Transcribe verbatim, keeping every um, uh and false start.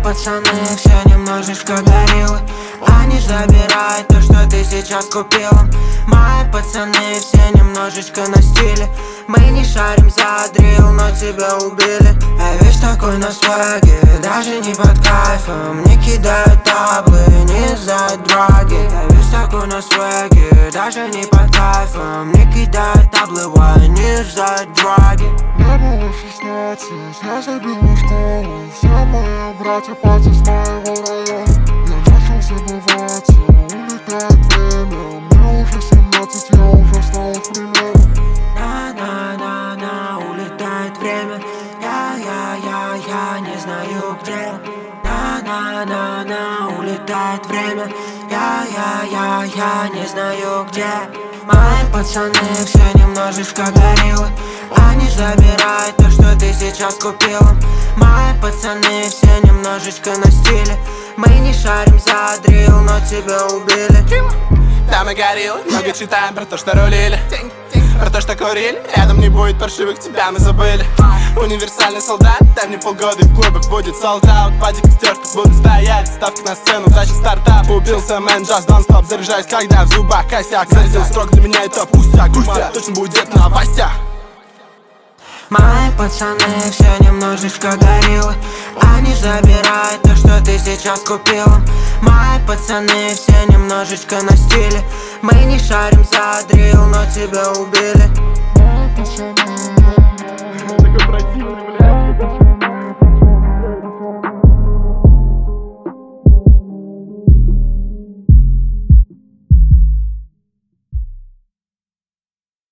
пацаны все немножечко гориллы. Они забирают то, что ты сейчас купила. Мои пацаны все немножечко на стиле. Мы не шарим за дрил, но тебя убили. А весь такой на сваге, даже не под кайфом. Не кидают таблы, не за драги. А весь такой на сваге, даже не под кайфом. Не кидают таблы, вай, не за драги. Мне было шестнадцать, я забил в школу. Все мои братья пацы с моего района. Я начал забываться, улетает время. Мне уже семнадцать, я уже стал примером. На-на-на-на, улетает время. Я-я-я-я не знаю где. На-на-на-на, улетает время. Я-я-я-я не знаю где. Мои пацаны все немножечко гориллы. Они забирают то, что ты сейчас купила. Мои пацаны все немножечко на стиле. Мы не шарим за дрил, но тебя убили. Да, мы гориллы, много читаем про то, что рулили, про то, что курили. Рядом не будет паршивых, тебя мы забыли. Универсальный солдат, дай мне полгода и в клубах будет солдат. Пади костер, тут будут стоять, ставки на сцену, тащит стартап. Убился мэн, джаз, нон-стоп, заряжаюсь, когда в зубах косяк. Зарядил строк, для меня это пустяк, пустяк, точно будет на новостях. Мои пацаны все немножечко гориллы. Они забирают то, что ты сейчас купила. Мои пацаны все немножечко на стиле. Мы не шарим за дрил, но тебя убили. Мои пацаны